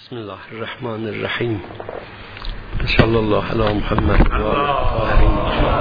بسم الله الرحمن الرحیم. صلی الله علی محمد و آله الطاهرین.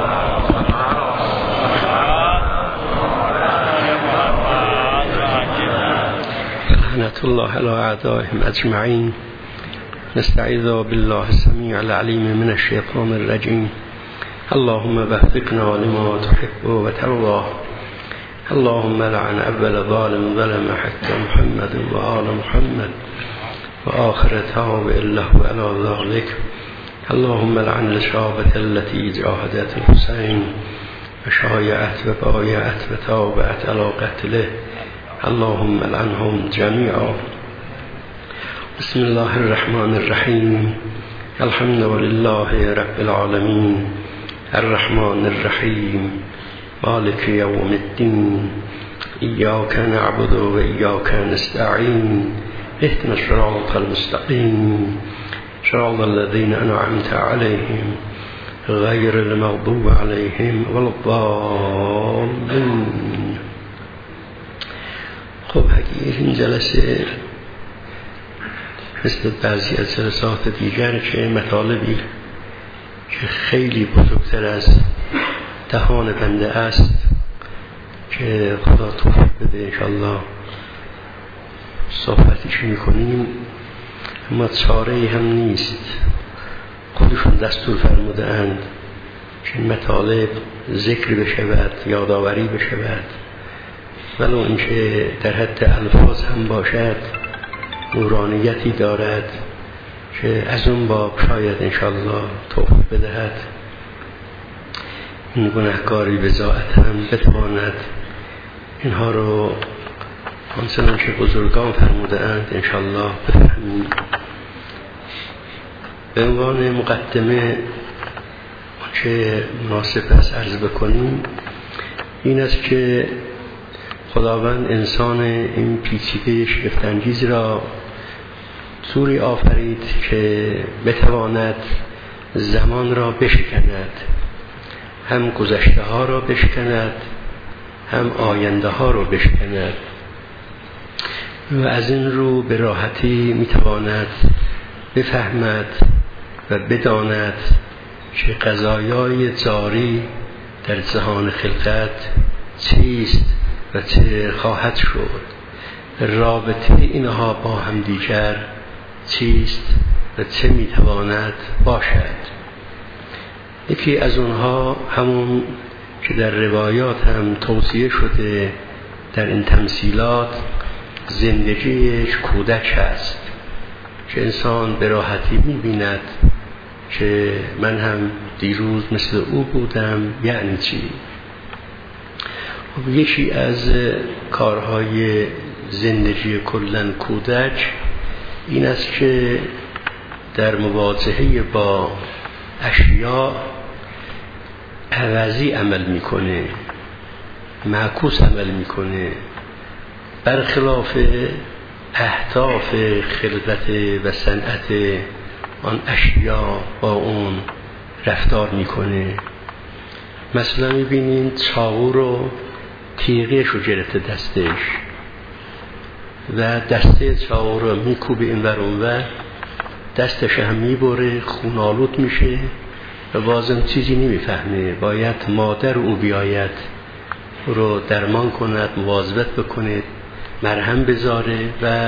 لعنة الله علی اعدائهم اجمعین. نستعیذ بالله السمیع العلیم من الشیطان الرجیم. اللهم وفقنا لما تحب و ترضى. اللهم لعن اول ظالم ظلم حق محمد و آل محمد و آخر تاب الله علی ذلك. اللهم لعن الشابة التي جاهدت الحسين و شایعت و بایعت و تابعت علی قتله. اللهم لعنهم جميعا. بسم الله الرحمن الرحیم. الحمد لله رب العالمین الرحمن الرحیم مالک یوم الدین. ایاک نعبد و ایاک نستعین. اهدنا الصراط المستقیم صراط الذین انعمت علیهم غیر المغضوب علیهم ولا الضالین. خب اگه این جلسه مثل بعضی از جلسات دیگر که مطالبی که خیلی بزرگتر از دهان بنده است که خدا توفیق بده انشاءالله صحبتش میکنیم، اما چاره‌ای هم نیست. خودشون دستور فرموده اند که مطالب ذکر بشود، یادآوری بشود، ولو اینکه در حد الفاظ هم باشد نورانیتی دارد که از اون باب شاید انشاءالله توفیق بدهد این گناهکاری بضاعت هم بتواند اینها رو آنچنان که بزرگان فرموده اند انشاءالله بفهمیم. به عنوان مقدمه که مناسب است عرض بکنیم این است که خداوند انسان این پیچیده شگفت‌انگیز را طوری آفرید که بتواند زمان را بشکند، هم گذشته ها را بشکند هم آینده ها را بشکند و از این رو به راحتی میتواند بفهمد و بداند که قضایای جاری در جهان خلقت چیست و چه خواهد شد، رابطه اینها با هم دیگر چیست و چه میتواند باشد. یکی از اونها همون که در روایات هم توصیه شده در این تمثیلات زندگی کودک است که انسان به راحتی می‌بیند که من هم دیروز مثل او بودم. یعنی چی؟ یکی از کارهای زندگی کلاً کودک این است که در مواجهه با اشیاء عوضی عمل میکنه، معکوس عمل میکنه، برخلاف اهداف خلقت و صنعت آن اشیاء با اون رفتار میکنه. مثلا میبینین چاقو رو تیغش رو گرفته دستش و دسته چاقو رو میکوبه این ور اون ور، دستش هم میبره، خونالود میشه و بازم چیزی نمیفهمه. باید مادر او بیاید رو درمان کند، مواظبت بکنه، مرهم بذاره. و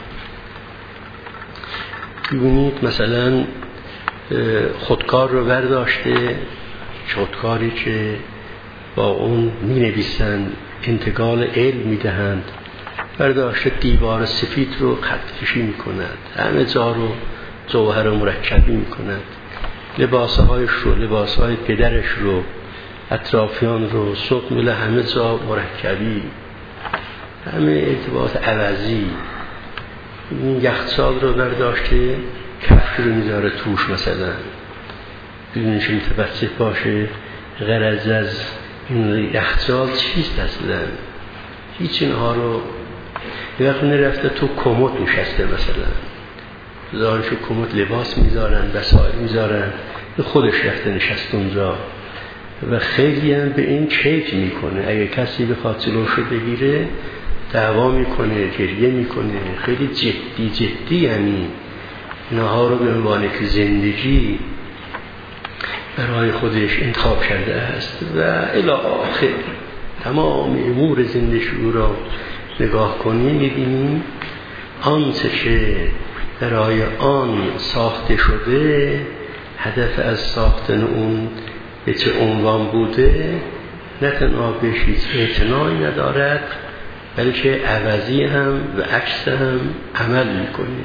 ببینید مثلا خودکار رو برداشته، خودکاری که با اون می نویسند، انتقال علم می دهند، برداشته دیوار سفید رو خط کشی می کند، همه جا رو جوهر مرکبی می کند، لباسهایش رو، لباسهای پدرش رو، اطرافیان رو، سوق میله همه جا مرکبی، همه ارتباط عوضی. این یخچال رو برداشته کفش رو میذاره توش، مثلا ببینید چه متوسط باشه. غرض از این یخچال چیست اصلا؟ هیچ. اینها رو یه وقت نرفته تو کمد نشسته، مثلا ظاهرش کمد لباس میذارن، وسایل میذارن، خودش رفته نشست اونجا و خیلی هم به این کیف میکنه. اگه کسی بخواد جلوشو بگیره دعوا میکنه، گریه میکنه، خیلی جدی. یعنی اینها رو به عنوان که زندگی برای خودش انتخاب کرده است و الی آخر تمام امور زندگی او را نگاه کنیم می‌بینیم آنچه که برای آن ساخته شده، هدف از ساختن اون به چه عنوان بوده، نه تنها بهش هیچ اعتنایی ندارد بلکه عوضی هم و عکس هم عمل میکنه.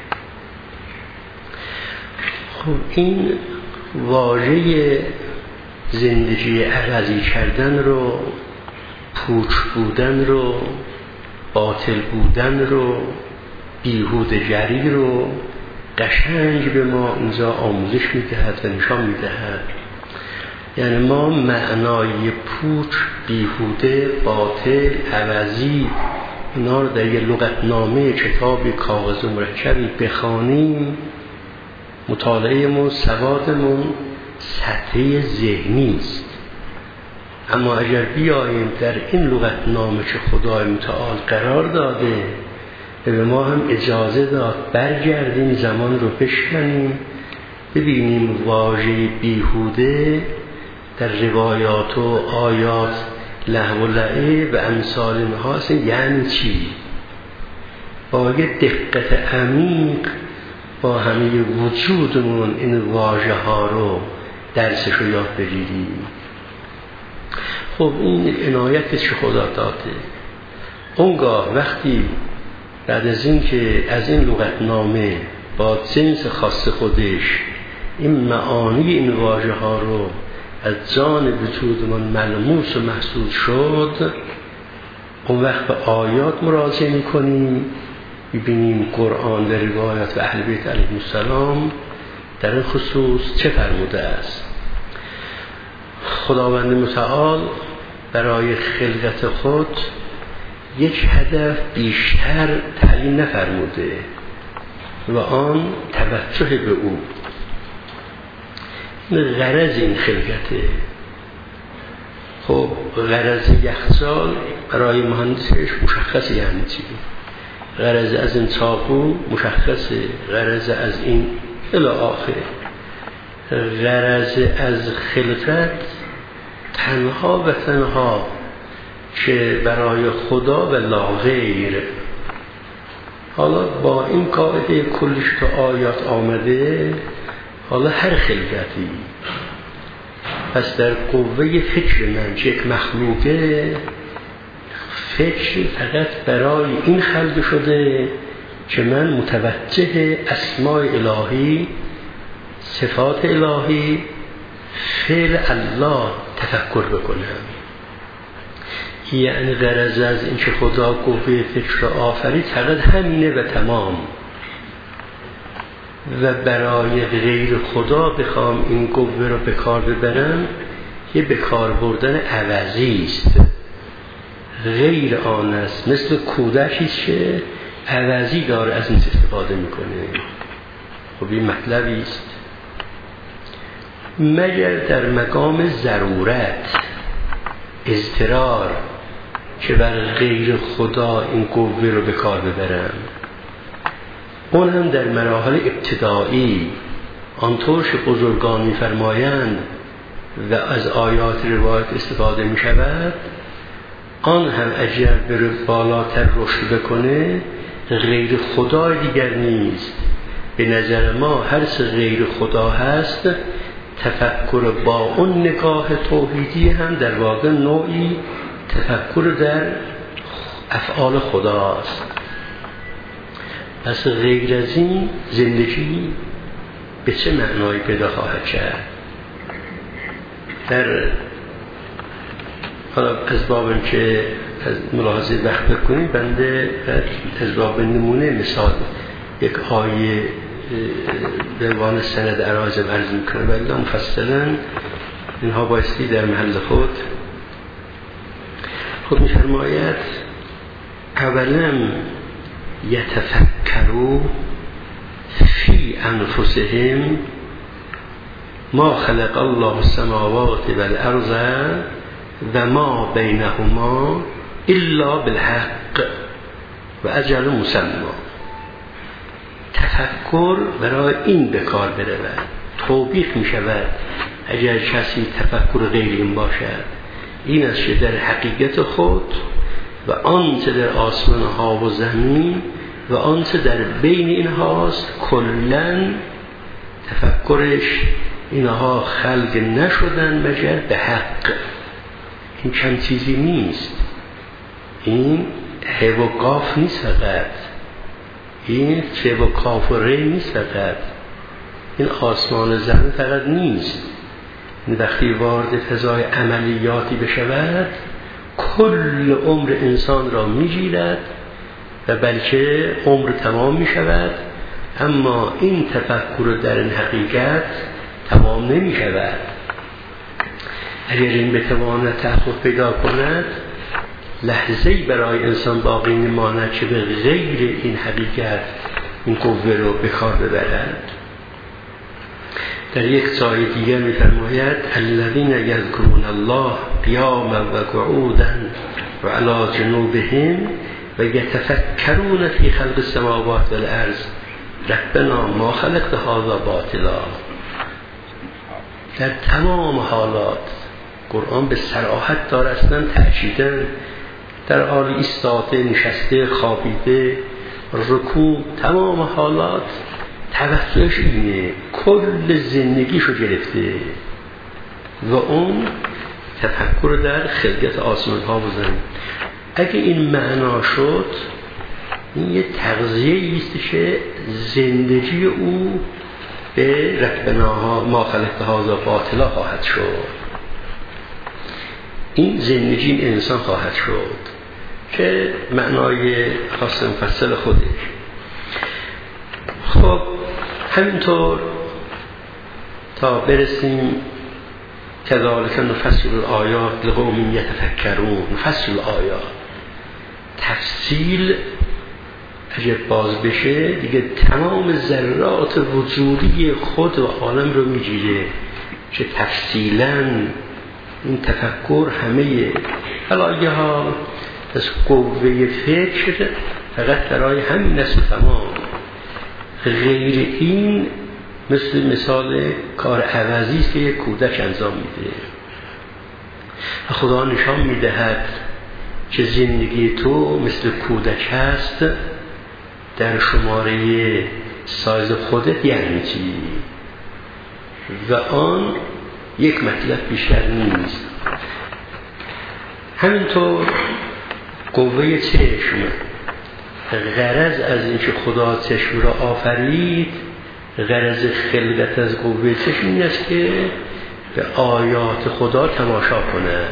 خب این واژه زندگی عوضی کردن رو، پوچ بودن رو، باطل بودن رو، بیهوده گری رو قشنگ به ما اینجا آموزش میدهد و نشان میدهد. یعنی ما معنای پوچ، بیهوده، باطل، عوضی اینا رو در یه لغتنامه کتاب کاغذ مرکبی بخوانیم، مطالعه‌مون، سوادمون سطحی ذهنی است. اما اگر بیاییم در این لغتنامه که خدای متعال قرار داده به ما هم اجازه داد برگردیم زمان رو بشکنیم، ببینیم واژه بیهوده در روایات و آیات لهو و لعب و امثال اینها یعنی چی؟ با یه دقت عمیق با همه وجودمون این واژه ها رو درسش رو یاد بگیریم. خب این عنایتی که خدا داده، اونگاه وقتی بعد از این که از این لغتنامه با جنس خاص خودش این معانی این واژه ها رو از جان وجودمون ملموس و محسوس شد، اون وقت به آیات مراجعه میکنیم، ببینیم قرآن و روایات و اهل بیت علیهم السلام در این خصوص چه فرموده است. خداوند متعال برای خلقت خود یک هدف بیشتر تعیین نفرموده و آن توجه به او. غرض این خلقته. خب غرض یخچال برای مهندسش مشخصه یعنی چی، غرض از این چاقو مشخصه، غرض از این الی آخر. غرض از خلقت تنها و تنها که برای خدا و لا غیر. حالا با این قاعده کلش تو آیات آمده، حالا هر خلقتی پس در قوه فکر من که یک مخلوقه، فکر فقط برای این خلق شده که من متوجه اسماء الهی، صفات الهی، فعل الله تفکر بکنم. یعنی غرض از این که خدا قوه فکر آفرید فقط همینه و تمام، و برای غیر خدا بخوام این قوه رو به کار ببرم، یه به کار بردن عوضی است، غیر آن است. مثل کودکی که عوضی داره از این استفاده میکنه. خب این مطلبی است مگر در مقام ضرورت، اضطرار که بر غیر خدا این قوه رو به کار ببرم، اون هم در مراحل ابتدایی آنطور که بزرگان می‌فرمایند و از آیات روایت استفاده می‌شود، آن هم اگر بره بالاتر رشد بکنه غیر خدا دیگر نیست. به نظر ما هر چه غیر خدا هست، تفکر با اون نگاه توحیدی هم در واقع نوعی تفکر در افعال خداست. پس غیر از این زندگی به چه معنایی پیدا خواهد کرد؟ در حالا از باب که از ملاحظه وقت بکنیم، بنده از باب نمونه مثال یک آیه به عنوان سند عرایض عرض میکنه، ولی مفصلا اینها بایستی در محل خود. خود می‌فرماید اولم یتفکروا فی انفسهم ما خلق الله السماوات والارض و ما بینهما الا بالحق و اجل مسمى. تفکر برای این به کار برود. توبیخ می شود اگر کسی تفکر غیر این باشد. این است که در حقیقت خود و آنچه در آسمان ها و زمین و آنچه در بین اینهاست کلن تفکرش اینها خلق نشدن مگر به حق. این چند چیزی نیست. این ه و قاف نیست فقط، این چه و کاف و ری نیست فقط، این آسمان زمین فقط نیست. این وقتی وارد فضای عملیاتی بشود کل عمر انسان را میگیرد و بلکه عمر تمام می شود، اما این تفکر در این حقیقت تمام نمی شود. اگر این بتواند تحقق پیدا کند لحظه‌ای برای انسان باقی نماند که به غیر این حقیقت این قوه رو به کار ببرد. در یک جای دیگر می‌فرماید الذین یذکرون الله قیاما و قعودا و علی جنوبهم و یتفکرون فی خلق السماوات والارض ربنا ما خلقت هذا باطلا. در تمام حالات قرآن به صراحت داره اصلا تأکیداً در حال ایستاده، نشسته، خوابیده، رکوع، تمام حالات توجهش اینه، کل زندگیشو گرفته و اون تفکر در خلقت آسمان ها و زمین. اگه این معنا شد این یه تغذیه است که زندگی او به ربنا ما خلقت هذا باطلا خواهد شد. این زندگی این انسان خواهد شد که معنای خاص مفصل خودش. خب همینطور تا برسیم کذالک نفصل الآیات لقوم یتفکرون. نفصل الآیات تفصیل اگر باز بشه دیگه تمام ذرات وجودی خود و عالم رو میگیره که تفصیلاً این تفکر همه حالا ها از قوه فکر فقط برای همین نسل تمام، غیر این مثال کار عوضی است که یک کودک انجام میده. و خدا نشان میدهد که زندگی تو مثل کودک هست در شماره سایز خودت، یعنی چی؟ و آن یک مطلب بیشتر نیست. همینطور قوه چشم، غرض از اینکه خدا چشم را آفرید، غرض خلقت از قوه چشم این است که به آیات خدا تماشا کند.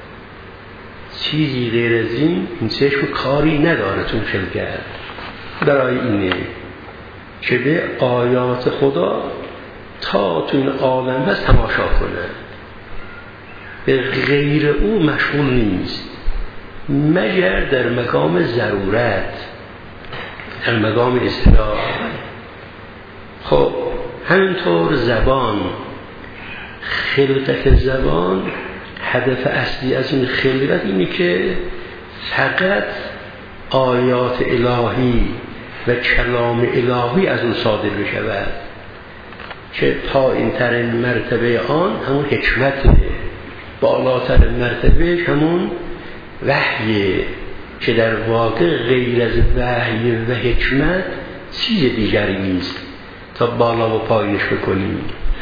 چیزی غیر از این چشم کاری نداره تو خلقت. برای اینه که به آیات خدا تا تو این عالم هست تماشا کنه، به غیر او مشغول نیست مگر در مقام ضرورت، در مقام اصطلاح. خب همینطور زبان، خلقت زبان، هدف اصلی از این خلقت اینه که فقط آیات الهی و کلام الهی از اون صادر بشود، که پایین ترین مرتبه آن همون حکمته، بالاتر مرتبه همون وحیه، که در واقع غیر از وحی و حکمت چیز دیگری نیست تا بالا و پایینش بکنیم.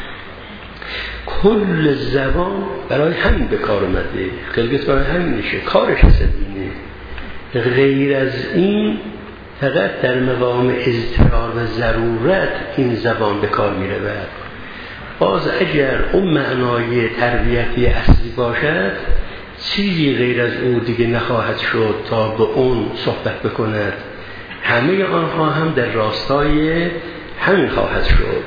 کل زبان برای همین به کار اومده، خلقت برای همین نشه، کارش اینه. غیر از این فقط در مقام اضطرار و ضرورت این زبان به کار می رود. باز اگر اون معنای تربیتی اصلی باشد چیزی غیر از او دیگه نخواهد شد تا به اون صحبت بکند. همه آنها هم در راستای همین خواهد شد.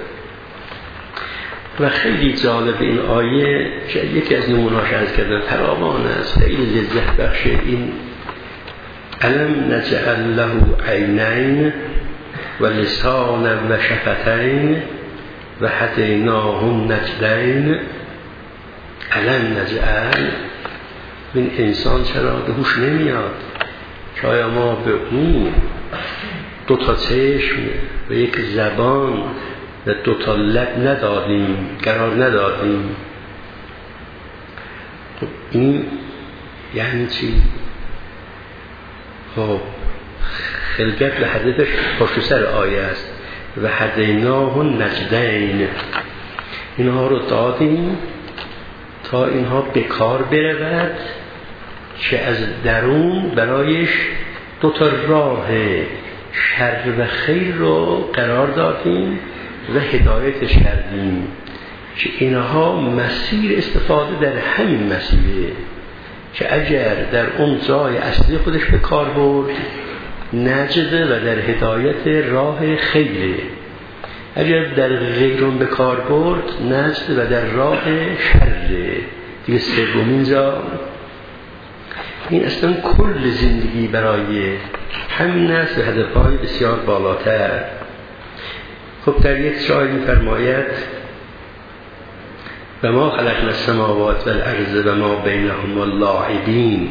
و خیلی جالب این آیه که یکی از نمونه‌هاش عرض کردم فراوان است، خیلی لذت بخش. این الم نجعل له عینین و لسانا و شفتین و هدیناه النجدین. الم نجعل، این انسان چرا به هوش نمیاد که آیا ما به اون دو تا چشم و یک زبان و دو تا لب ندادیم، قرار ندادیم. خب این یعنی چی؟ خب خلقت و حدثش پشت سر آیه است. و هدیناه النجدین، اینها رو دادیم تا اینها به کار برود که از درون برایش دو تا راه شر و خیر رو قرار دادیم و هدایتش کردیم که اینها مسیر استفاده در همین مسیره، که اگر در اون جای اصلی خودش به کار برد نجده و در هدایت راه خیره، اگر در غیرون به کار برد نجده و در راه شره. دیگه سومین جا این اصلا کل زندگی برای همین است و هدفهای بسیار بالاتر. خب در یک جای می‌فرماید و ما خلقنا السماوات والارض و ما بینهما لاعبین،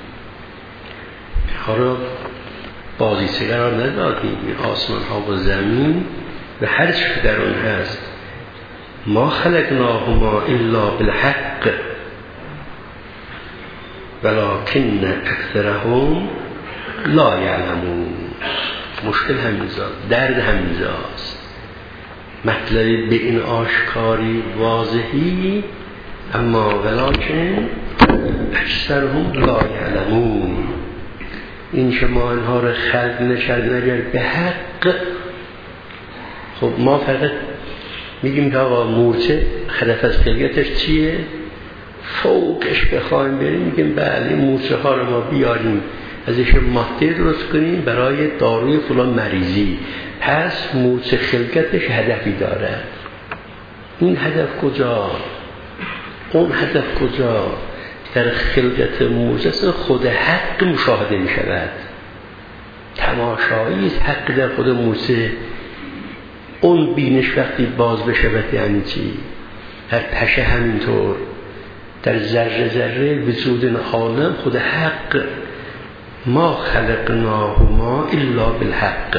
اینها را بازیچه قرار ندادیم، آسمان ها و زمین و هر چی که در اون هست. ما خلقناهما الا بالحق ولكن اکثرهم لا یعلمون. مشکل همینجا، درد همینجاست. مطلب به این آشکاری واضحی، اما ولکن اکثرهم لا یعلمون. این که ما اینها رو خلق نکردیم اگر به حق، خب ما فقط میگیم که آقا مورچه هدف از خلقتش چیه؟ فوقش بخوایم بریم میگیم بله مورچه ها رو ما بیاریم ازش ماده درست کنیم برای داروی فلان مریضی، پس مورچه خلقتش هدفی داره. این هدف کجا؟ اون هدف کجا؟ در خلقت مورچه خود حق مشاهده می شود. تماشایی حق در خود مورچه. اون بینش وقتی باز بشه یعنی چی؟ در پشه همینطور، در ذره ذره وجود این عالم خود حق. ما خلقناهما الا بالحق.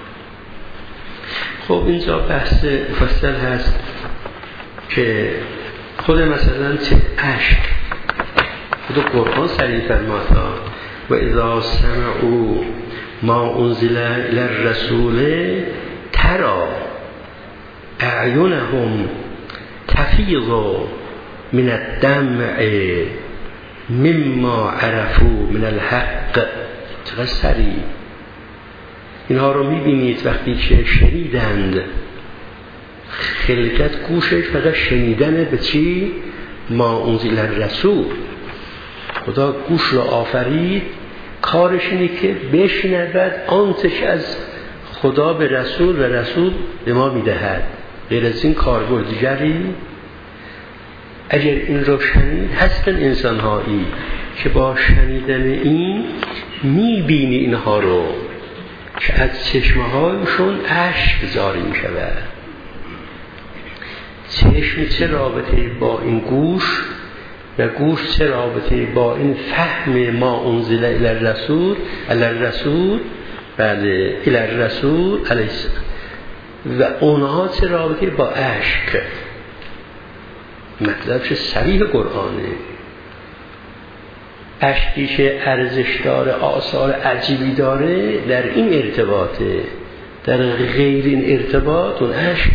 خب اینجا بحث مفصل هست که خود مثلا چه عشق خود قرآن صریح فرماید و اذا سمعوا ما انزل الی الرسول ترى اعینهم تفیض من الدمع مما عرفوا من الحق. چقدر سریع اینها رو میبینید وقتی که شنیدند. خلقت گوشش فقط شنیدن به چی؟ ما انزل الرسول. خدا گوش رو آفرید، کارش اینه که بشنود آنچه که از خدا به رسول و رسول به ما میدهد. غیر از این کاربرد دیگری. اگر این رو شنید هستن انسان هایی که با شنیدن این میبینی اینها رو که از چشمه هایشون اشک جاری می شود. چشم چه رابطه با این گوش و گوش چه رابطه با این فهم ما انزل الی الرسول بله الی الرسول علیه السلام، و اونها چه رابطه با اشک. مطلبش صریح قرآنه. اشکی که ارزش داره، آثار عجیبی داره، در این ارتباطه. در غیر این ارتباط اون اشک.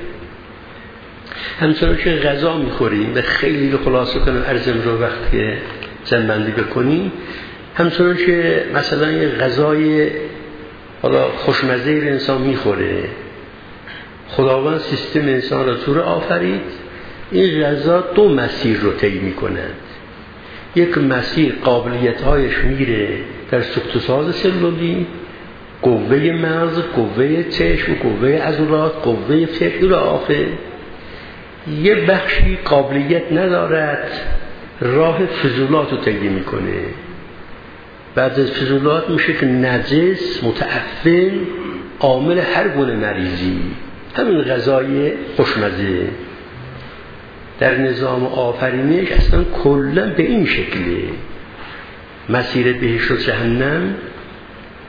همچنان که غذا میخوریم و خیلی خلاصه کنم ارزم رو وقت که جنبندی بکنیم، همچنان که مثلا یه غذای حالا خوشمزه انسان میخوره، خداوند سیستم انسان را طور آفرید این غذا دو مسیر رو طی میکنند. یک مسیر قابلیت‌هایش میره در سوخت و ساز سلولی، قوه مغز، قوه چشم، قوه عضلات، قوه فکر و آخر. یه بخشی قابلیت ندارد، راه فضولات رو طی میکنه. بعد از فضولات میشه که نجس، متعفن، عامل هر گونه مریضی. همین غذای خوشمزه در نظام آفرینش اصلا کلا به این شکله. مسیر بهشت و جهنم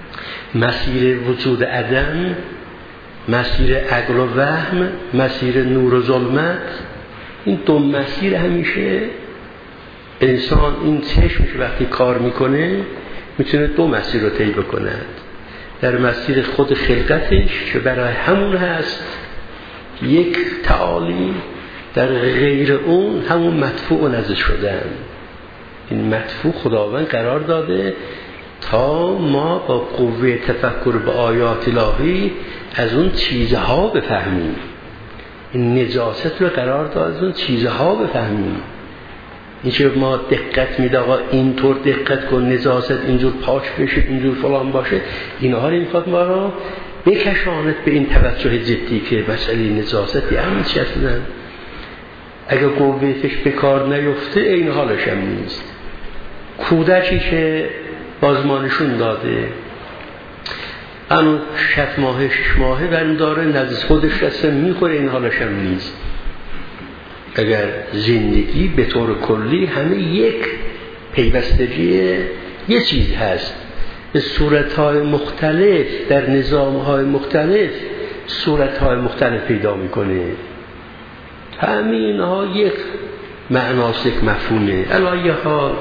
مسیر وجود عدم، مسیر عقل و وهم، مسیر نور و ظلمت. این دو مسیر همیشه انسان این چشمش وقتی کار میکنه میتونه دو مسیر رو طی بکند. در مسیر خود خلقتش که برای همون هست یک تعالی، در غیر اون همون مدفوع نزد شدن. این مدفوع خداوند قرار داده تا ما با قوه تفکر به آیات الهی از اون چیزها بفهمیم. این نجاست رو قرار داده از اون چیزها بفهمیم. این که ما دقت میده آقا اینطور دقت کن، نجاست اینجور پاک بشه، اینجور فلان باشه، اینها رو میخواد ما رو بکشاند به این توجه جدی که مسئله نجاست یعنی چی اصلا. اگر قوتش به کار نیفته این حالش هم نیست. کودکی که بازمانشون داده هنوز 7 ماهه 6 ماهه برم داره نزد خودش دسته میخوره، این حالش هم نیست. اگر زندگی به طور کلی همه یک پیوستگی یه چیز هست، به صورتهای مختلف در نظامهای مختلف صورتهای مختلف پیدا میکنه. همین ها یک معناست، یک مفهومه. علایه حال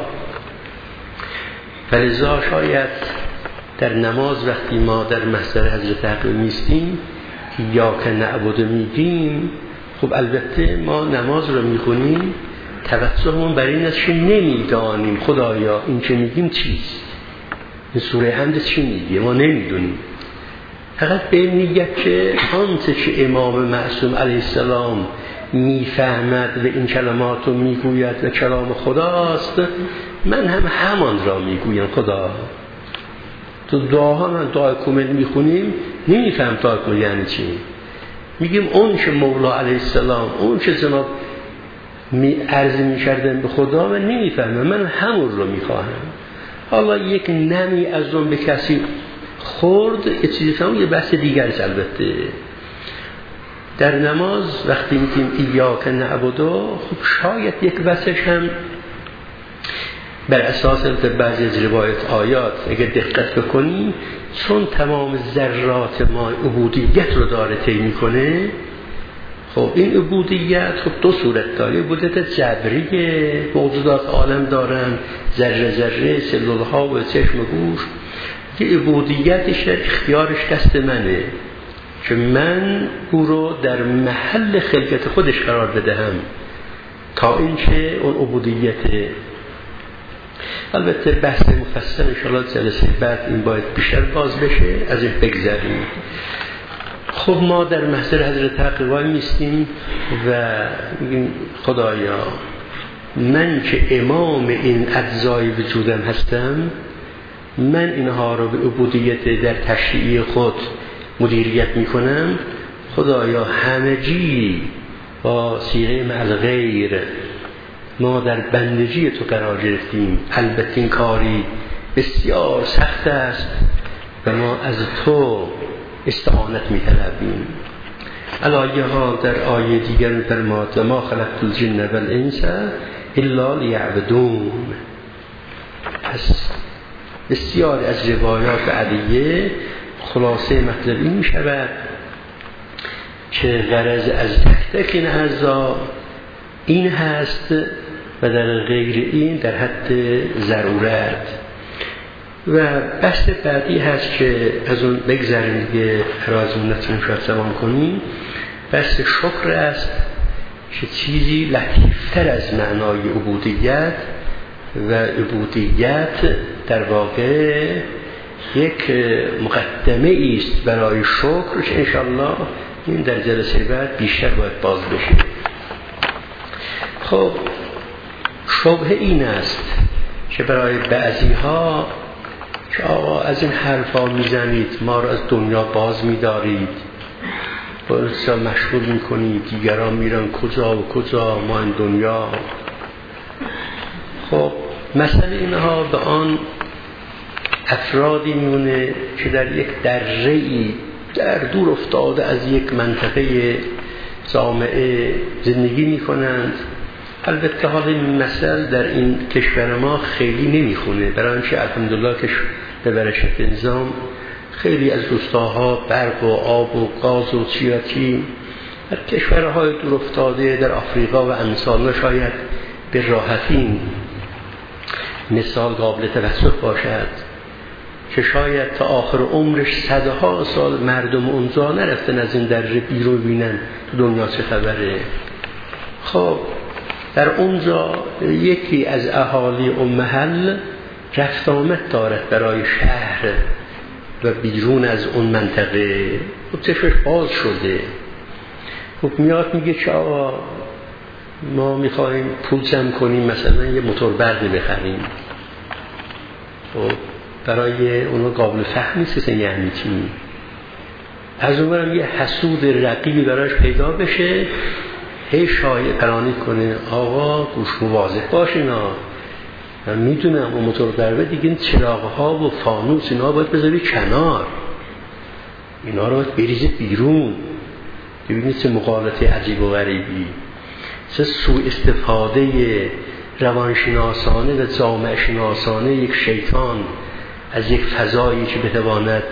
فلذا شاید در نماز وقتی ما در محضر حضرت حق نیستیم یا که نعبد میگیم، خب البته ما نماز رو میخونیم توجهمون برای این است که نمیدانیم خدایا این که میگیم چیست، این سوره حمد چی میگه ما نمیدونیم. فقط به نیت که آنچه که امام معصوم علیه السلام میفهمد و این کلمات رو میگوید و کلام خداست، من هم همان را میگویم. خدا تو دعاها من دعای کامل میخونیم نمیفهم دعای کامل یعنی چی. میگیم اون که مولا علیه السلام اون که جناب عرض میکردن به خدا من نمیفهمم، من همون رو میخواهم. حالا یک نمی از اون به کسی خورد یه چیزی فهمون، یه بحث دیگرش. البته در نماز وقتی میگیم ایاک نعبدو، خب شاید یک بحثش هم بر اساس بعضی از روایت آیات اگه دقت بکنیم، چون تمام ذرات ما عبودیت رو داره طی میکنه. خب این عبودیت خب دو صورت داره. عبودیت جبری موجودات عالم دارن، ذره ذره، سلول ها و چشم و گوش. یه عبودیتش در اختیارش دست منه که من او رو در محل خلقت خودش قرار بدهم تا اینکه اون عبودیت. البته بحث مفصل انشاءالله جلسه بعد این باید بیشتر باز بشه، از این بگذریم. خب ما در محضر حضرت حق وای میستیم و میگیم خدایا من که امام این اجزای وجودم هستم، من اینها رو به عبودیت در تشریع خود مدیریت میکنم. خدایا همگی با صیغه مع الغیر ما در بندگی تو قرار گرفتیم. البته این کاری بسیار سخت است و ما از تو استعانت می‌طلبیم. علایه ها در آیه دیگر می‌فرماید و ما خلقت الجن والانس الا لیعبدون. پس بسیار از روایات علیه خلاصه مطلب این می‌شود که غرض از تک تک این اعضا این هست و در غیر این در حد ضرورت. و بحث بعدی هست که از اون بگذاریم دیگه رازمون نتونیم شاید زمان کنیم، بحث شکر است که چیزی لطیفتر از معنای عبودیت و عبودیت در واقع یک مقدمه است برای شکر که انشالله این در جلسه بعد بیشتر باید باز بشه. خب شبهه این است که برای بعضی ها که آقا از این حرفا میزنید ما رو از دنیا باز میدارید، بسیار مشغول میکنید، دیگران میرن کجا و کجا، ما این دنیا. خب مسئله اینها به آن افرادی میونه که در یک دره‌ای در دور افتاده از یک منطقه جامعه زندگی میکنند. البته حال این مسئله در این کشور ما خیلی نمیخونه، برای اینکه الحمدلله که به برکت نظام خیلی از روستاها برق و آب و گاز و چیاتی در کشورهای دور افتاده در آفریقا و امثال شاید به راحتی مثال قابل توسط باشد که شاید تا آخر عمرش صدها سال مردم اونجا نرفتن از این دره بیرون بینن تو دنیا چه خبره. خب در اونجا یکی از اهالی اون محل رفت آمد دارد برای شهر و بیرون از اون منطقه و چشمش باز شده. خب میاد میگه که آقا ما میخوایم پول جمع کنیم مثلا یه موتور برقی بخریم. خب برای اونها قابل فهم نیست که یعنی چی. از اونورم یه حسود رقیبی براش پیدا بشه هی شایعه پرانی کنه آقا گوش مواظب باشین من میدونم اون موتور برقی دیگه چراغ‌ها و فانوس اینا باید بذاری کنار، اینا رو باید بریزید بیرون. ببینید چه مقالطه عجیب و غریبی، چه سوء استفاده روانشناسانه و جامعه شناسانه یک شیطان از یک فضایی که بتواند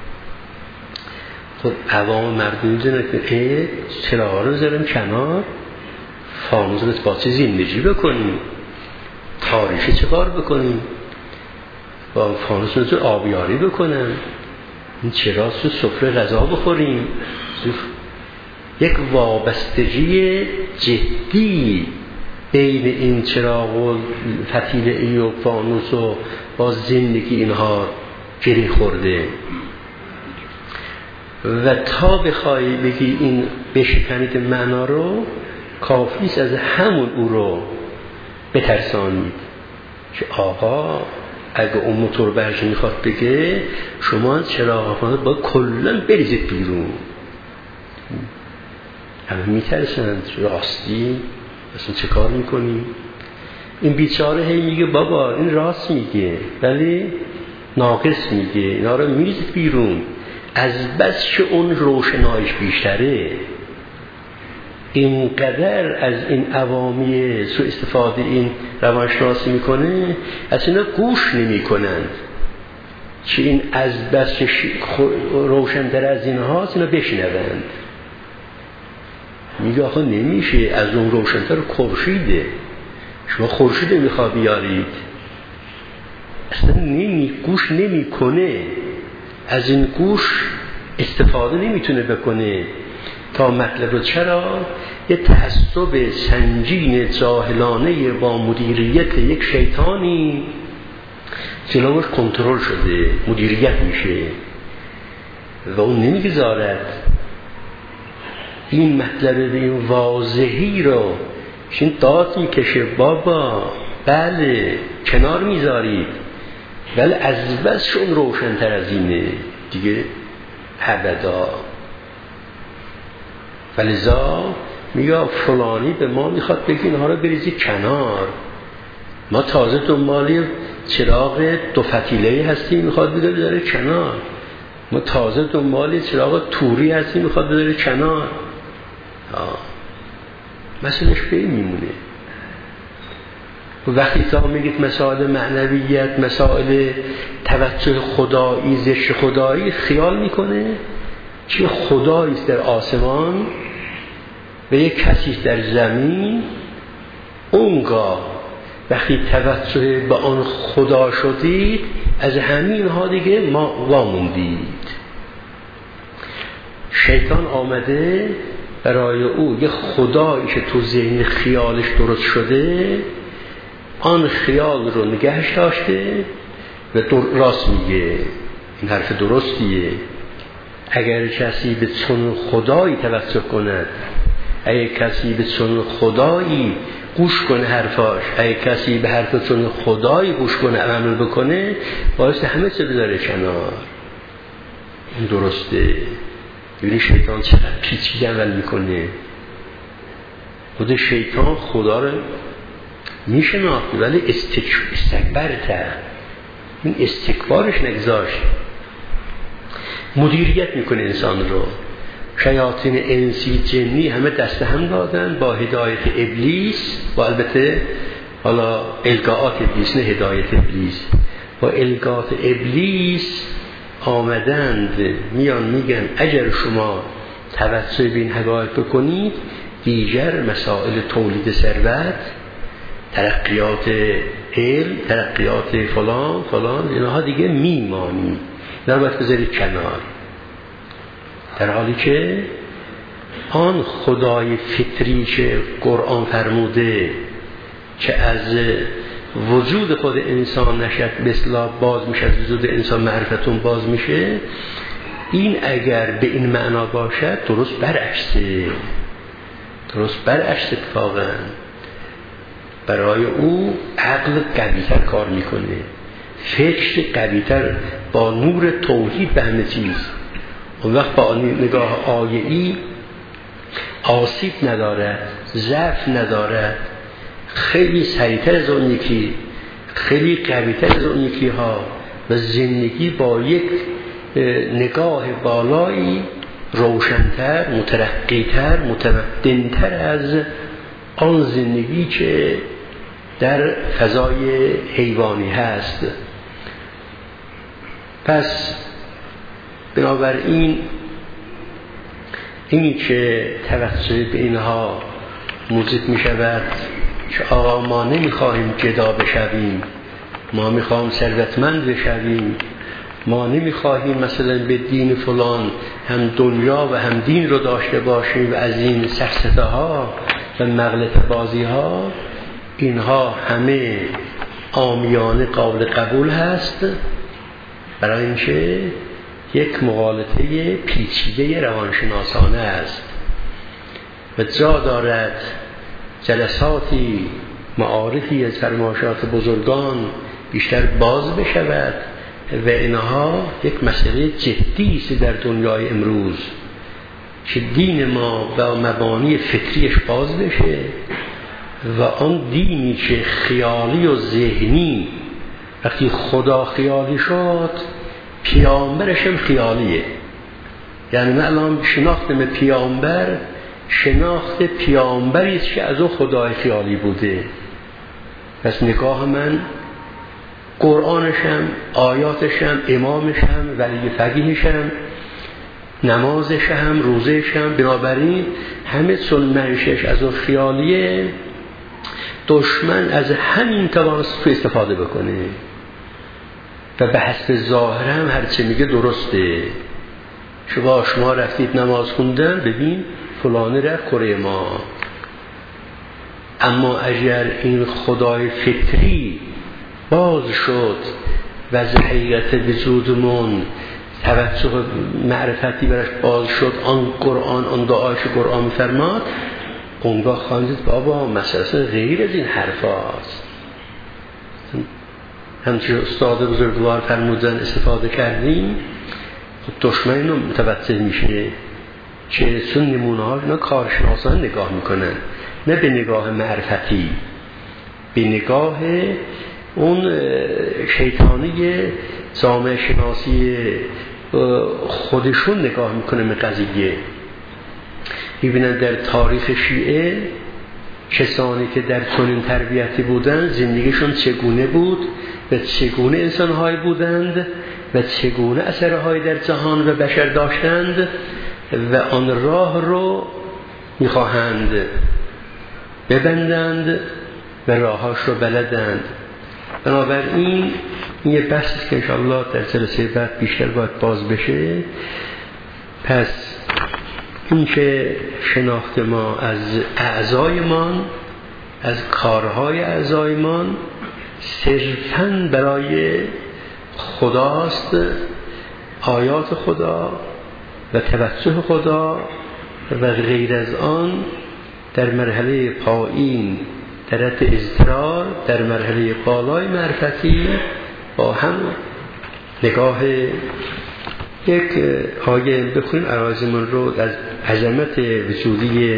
خب عوام مردم میدونن که چراغا رو بذارن کنار، فانوس رو با چه زندگی بکنیم، تاریخی چه کار بکنیم، با فانوس رو آبیاری بکنن، این چرا سفره غذا بخوریم. یک وابستگی جدی بین این چراغ و فتیله ای و فانوس و با زندگی اینها گره خورده و تا بخوای بگی این بشکنید معنا رو کافیست از همون او رو بترسانید که آقا اگه اون موتور برش میخواد بگه شما چراغ با کلن بریزید بیرون. همه میترسند راستی اصلا چه کار میکنی؟ این بیچاره هی میگه بابا این راست میگه ولی ناقص میگه، اینا رو میریزید بیرون. از بس که اون روشنایش بیشتره اینقدر از این عوامی سوء استفاده این روانشناسی میکنه از اینا گوش نمیکنند که این از بس که روشنتر از این هاست اینا بشنوند. میگه آخه نمیشه از اون روشنتر خورشیده، شما خورشید میخواد بیارید اصلا گوش نمیکنه، از این گوش استفاده نمیتونه بکنه تا مطلب رو. چرا؟ یه تعصب سنگین جاهلانه با مدیریت یک شیطانی جلوش کنترل شده مدیریت میشه و اون نمیگذارد این مطلب این واضحی رو این داد میکشه بابا بله کنار میذارید ولی از بس شون روشن‌تر از اینه دیگه ابدا. ولذا میگه فلانی به ما میخواد بگی اینها رو بریزی کنار، ما تازه دنبال چراغ دو فتیله‌ای هستیم میخواد بذاره کنار، ما تازه دنبال چراغ توری هستیم میخواد بذاره کنار. مسئلهش به این میمونه. وقتی تا میگید مسائل معنویت، مسائل توجه خدایی، ذکر خدایی، خیال میکنه که خدایی است در آسمان و یک کسی در زمین. اونگاه وقتی توجه به آن خدا شدید از همین ها دیگه ما واموندید. شیطان آمده برای او یه خدایی که تو ذهن خیالش درست شده آن خیال رو نگهش داشته و راست میگه، این حرف درستیه. اگر کسی به چون خدایی توجه کند، اگر کسی به چون خدایی گوش کنه حرفاش، اگر کسی به حرف چون خدایی گوش کنه عمل بکنه باعث همه چه بذاره کنار. این درسته. ببینید شیطان چقدر پیچیده عمل میکنه. خود شیطان خدا رو میشناخت ولی استکبرتر، این استکبارش نگذاشت. مدیریت میکنه انسان رو. شیاطین انسی جنی همه دست هم دادن با هدایت ابلیس، با البته حالا الگاءات ابلیس نه هدایت ابلیس، با الگاءات ابلیس آمدند میان میگن اگر شما توسل به این حقایق بکنید دیگر مسائل تولید ثروت، ترقیات علم، ترقیات فلان اینها دیگه میمانی، در باید بذارید کنار. در حالی که آن خدای فطری که قرآن فرموده که از وجود خود انسان نشد مثلا باز میشه، از وجود انسان معرفتون باز میشه، این اگر به این معنا باشد درست برعکس اتفاقا برای او عقل قوی‌تر کار میکنه، فکر قوی‌تر با نور توحید به همه چیز. اون وقت با نگاه آیه‌ای آسیب ندارد، ضعف ندارد، خیلی سریعتر از اون یکی، خیلی قوی‌تر از اون یکی ها و زندگی با یک نگاه بالایی روشن‌تر، مترقی‌تر، متمدن‌تر از آن زندگی که در فضای حیوانی هست. پس بنابراین اینی که توسل به اینها موجب می شود که آقا ما نمیخواهیم گدا بشویم، ما میخواهیم ثروتمند بشویم، ما نمیخواهیم مثلا به دین فلان هم دنیا و هم دین رو داشته باشیم و از این سفسطه ها و مغلطه بازی ها، اینها همه عامیانه قابل قبول هست، برای اینکه یک مغالطه پیچیده روانشناسانه است و جا دارد جلساتی معارفی از فرمایشات بزرگان بیشتر باز بشود و اینها یک مسئله جدی است در دنیای امروز که دین ما و مبانی فکریش باز بشه و آن دینی که خیالی و ذهنی وقتی خدا خیالی شد پیامبرش هم خیالیه. یعنی من الان شناختم پیامبر شناخت پیامبری است که از اون خدای خیالی بوده. پس نگاه من قرآنشم، آیاتشم، امامشم، ولی فقیهشم، نمازشم، روزشم، بنابراین همه چون منشش از اون خیالیه، دشمن از همین توانست استفاده بکنه و به حسب ظاهرم هرچه میگه درسته. شما رفتید نماز خوندن، ببین فلانی رفت کره ما. اما اگر این خدای فطری باز شد و از حقیقت وجودمون توسط معرفتی برش باز شد، آن قرآن، آن دعایش قرآن می‌فرماد، اونگاه خواندید بابا مسئله غیر از این حرف هاست. همچنین استاد بزرگوار فرمودن استفاده کردیم، دشمن اینو متوجه میشه که چون نمونه ها اینا کارشناسان نگاه میکنن، نه به نگاه معرفتی، به نگاه اون شیطانی جامعه شناسی خودشون نگاه میکنه به قضیه. میبینن در تاریخ شیعه کسانی که در چنین تربیتی بودند زندگیشون چگونه بود و چگونه انسان‌هایی بودند و چگونه اثرهایی در جهان و بشر داشتند و آن راه رو میخواهند ببندند و راهاش رو بلدند. بنابراین این یه بحثی که انشاءالله در جلسه بعد بیشتر باید باز بشه. پس این که شناخت ما از اعضایمان، از کارهای اعضایمان صرفاً برای خداست، آیات خدا و توجه خدا و غیر از آن در مرحله پایین در حد اضطرار، در مرحله بالای معرفتی با هم نگاه یک آیه بخونیم عرایزمون رو از عظمت وجودی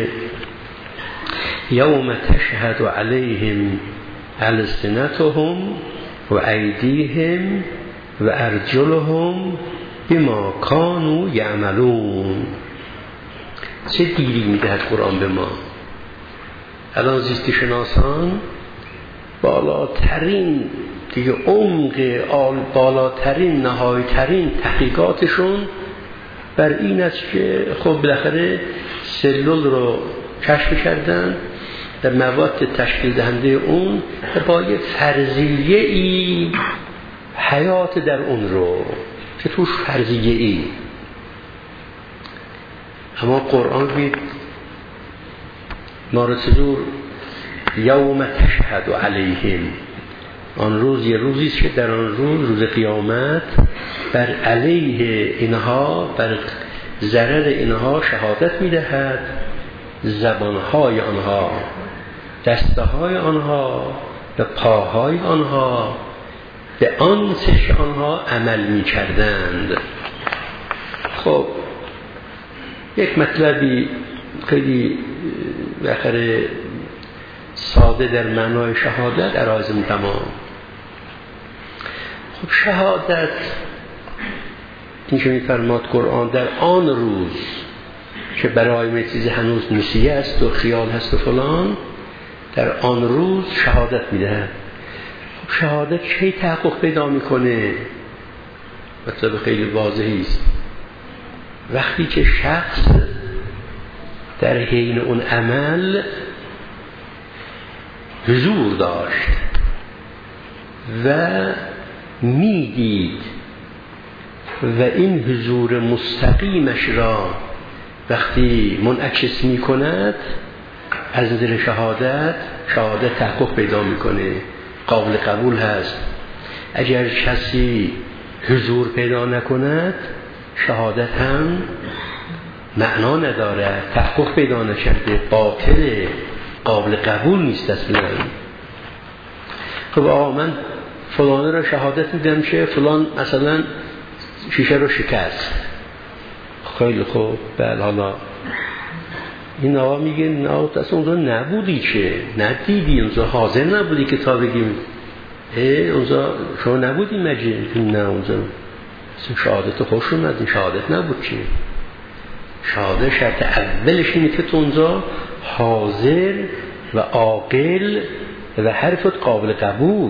یوم تشهد علیهم السنتهم و ایدیهم و ارجلهم بما کانوا یعملون. چه دیری میدهد قرآن به ما؟ الان زیستی شناسان بالاترین دیگه عمق بالاترین نهایترین تحقیقاتشون بر این است که خب بالاخره سلول رو کشف کردن، در مواد تشکیل دهنده اون با یه فرضیه ای حیات در اون رو که توش فرضیه ای. اما قرآن بید ما رسول یوم تشهد علیهم، آن روز یه روزیست که در آن روز قیامت بر علیه اینها، بر ضرر اینها شهادت میدهد زبانهای آنها، دستهای آنها و پاهای آنها به آن چه آنها عمل میکردند. خب یک مطلبی خیلی بخره ساده در معنای شهادت ارائه تمام. خب شهادت این که می‌فرماد قرآن در آن روز که برای ما چیزی هنوز نسیه است و خیال هست و فلان، در آن روز شهادت میده. خب شهادت چه تحقق پیدا میکنه؟ مطلب خیلی واضحی است. وقتی که شخص در حین اون عمل حضور داشت و میدید و این حضور مستقیمش را وقتی منعکس می کند از نظر شهادت تحقق پیدا میکنه، قابل قبول هست. اگر کسی حضور پیدا نکند شهادت هم معنا نداره، تحقق پیدا نکرده، باطله، قابل قبول نیست اصلا. خب آقا من فلانه را شهادت میدم که فلان مثلا شیشه رو شکست. خیلی خوب، بله حالا این آقا میگه نه اصلا اونجا نبودی، که ندیدی، اونجا حاضر نبودی که تا بگیم اونجا شما نبودی مجید، نه اونجا شهادت خوش اومد، شهادت نبود. که شهادت شرط اولش اینه که تو اونجا حاضر و عاقل و حرفت قابل قبول.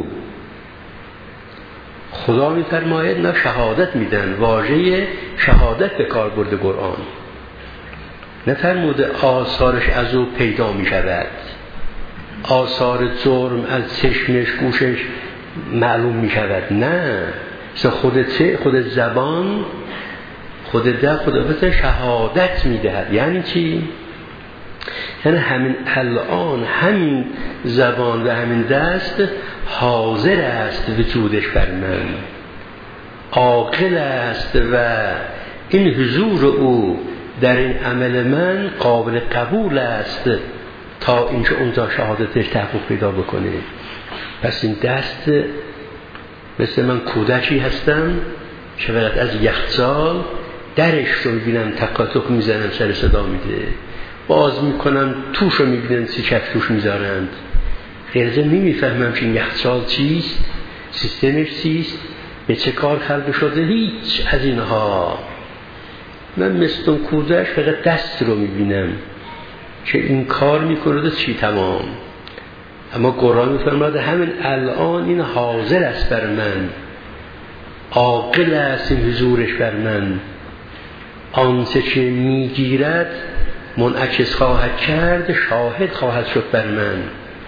خدا میفرماید نه شهادت میدن، واژه شهادت به کار برده قرآن، نفرموده آثارش از او پیدا میشود، آثار جرم از چشمش گوشش معلوم میشود. نه، خود زبان خود شهادت میدهد. یعنی چی؟ یعنی همین الان همین زبان و همین دست حاضر است وجودش بر من، عاقل است و این حضور او در این عمل من قابل قبول است تا اینکه اونجا شهادتش تحقق پیدا بکنه. پس این دست مثل من کودکی هستم که وقت از یخچال درش رو میبینم تقاطق میزنم، سر صدا میده، باز میکنم توش رو میبینم سیچک توش میذارند. غیرزه نمیفهمم که این یخچال چیست، سیستمش چیست، به چه کار خلق شده، هیچ از اینها. من مثل اون کودک فقط دست رو میبینم که این کار میکنه چی تمام. اما قرآن میفرماده همین الان این حاضر است بر من، عاقل است این حضورش بر من، آنچه که میگیرد منعکس خواهد کرد، شاهد خواهد شد بر من.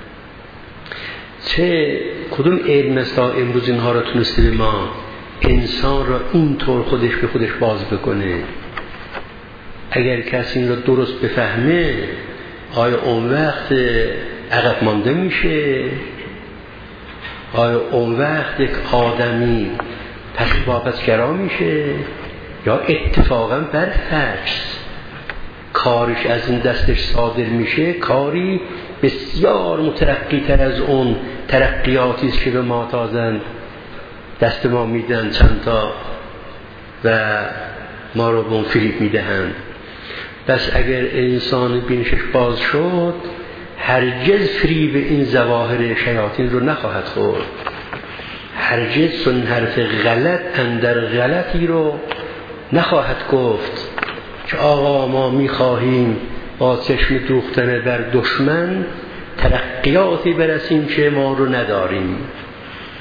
چه کدوم علم است امروز اینها را تونسته به ما انسان را اینطور خودش به خودش باز بکنه؟ اگر کسی این را درست بفهمه آیا اون وقت عقب مانده میشه؟ آیا اون وقت یک آدمی پس واپسگرا میشه؟ یا اتفاقا برعکس کارش از این دستش صادر میشه، کاری بسیار مترقی تر از اون ترقیاتی است که به ما تازن دست ما میدن چند تا و ما رو به اون فریب میدهند. بس اگر انسان بینشش باز شد هرگز فریب این ظواهر شیاطین رو نخواهد خورد، هرگز سن حرف غلط اندر غلطی رو نخواهد گفت که آقا ما میخواهیم با چشم دوختن بر دشمن ترقیاتی برسیم که ما رو نداریم.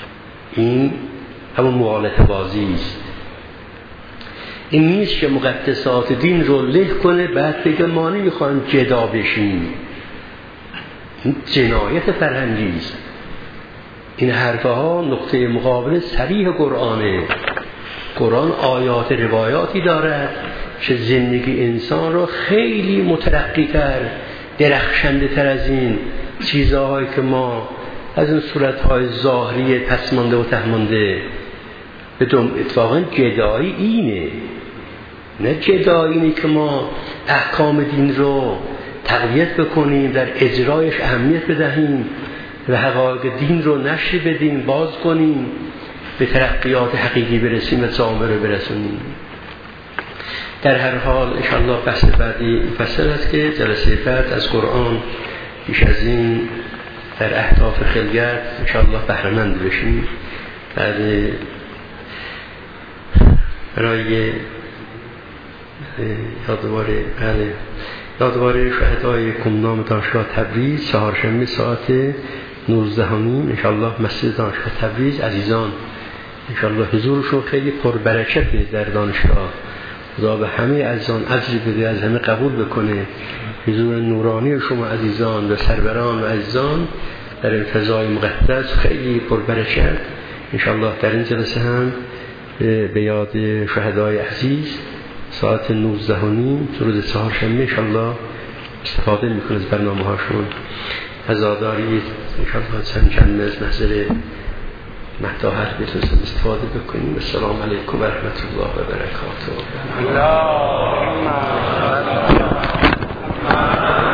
این همون مغالطه بازی است. این نیست که مقدسات دین رو له کنه بعد بگه ما نمیخوایم جدا بشیم. این جنایت فرهنگی است. این حرفها نقطه مقابل صریح قرآنه. قرآن آیات روایاتی دارد که زندگی انسان رو خیلی مترقی تر، درخشنده تر از این چیزهایی که ما از این صورتهای ظاهری پسمانده و تهمانده بدون اتفاقا جدایی اینه، نه جدایی اینه که ما احکام دین رو تقویت بکنیم، در اجرایش اهمیت بدهیم و حقایق دین رو نشر بدیم، باز کنیم، به ترقیات حقیقی برسیم و جامعه رو برسونیم. در هر حال انشاءالله بحث بعدی مفصل است که جلسه بعد از قرآن بیش از این در اهداف خلقت انشاءالله بهره‌مند بشیم. بعد برای یادواره شهدای گمنام دانشگاه تبریز چهارشنبه ساعت 19 انشاءالله مسجد دانشگاه تبریز. عزیزان انشاءالله حضورشون خیلی پربرکته در دانشگاه. خدا به همه عزیزان اجر بده، از همه قبول بکنه. حضور نورانی شما عزیزان و سروران و عزیزان در این فضای مقدس خیلی پربرکت. انشاءالله در این جلسه هم به یاد شهدای عزیز ساعت 19 روز چهارشنبه انشاءالله استفاده میکنه از برنامه هاشون. عزاداری انشاءالله چند از محضر مداحت بتونستم استفاده بکنیم. السلام علیکم و رحمت الله و برکاته.